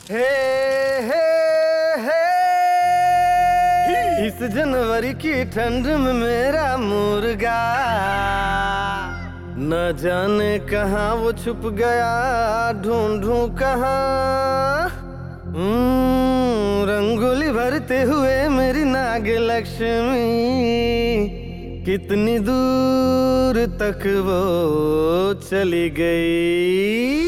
हे हे हे इस जनवरी की ठंड में मेरा मुर्गा न जाने कहाँ वो छुप गया, ढूंढूं कहाँ। रंगोली भरते हुए मेरी नाग लक्ष्मी कितनी दूर तक वो चली गई।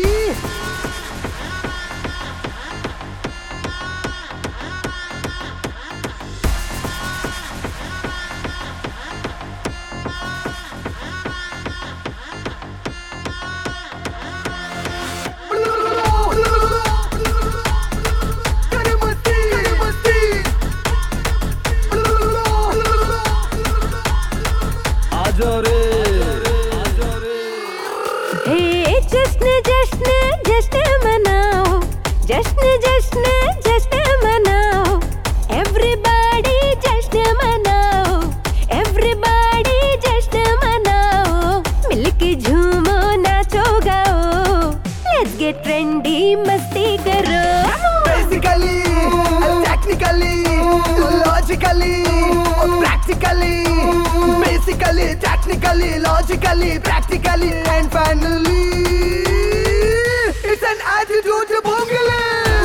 जश्न जश्न जश्न मनाओ, जश्न जश्न जश्न मनाओ, एवरीबॉडी जश्न मनाओ, एवरीबॉडी जश्न मनाओ, मिलके झूमो नाचो गाओ, लेट्स गेट ट्रेंडी मस्ती करो। Basically, technically, logically, practically, basically, technically, logically, practically, and finally, it's an attitude to Bongale.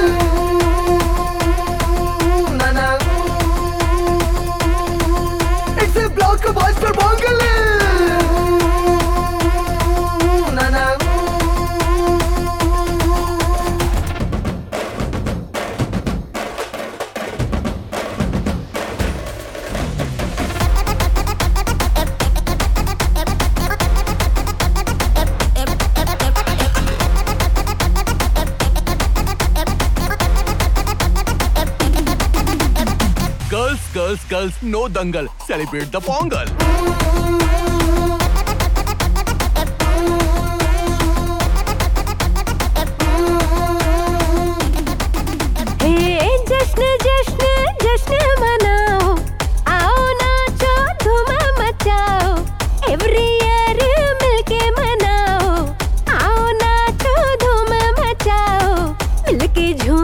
Nana, it's a blockbuster Bongale. Nana. Girls, girls, no dangal. Celebrate the Pongal. Hey, जश्न जश्न जश्न मनाओ, आओ नाचो धूम मचाओ, every year मिलके मनाओ, आओ नाचो धूम मचाओ, मिलके झूम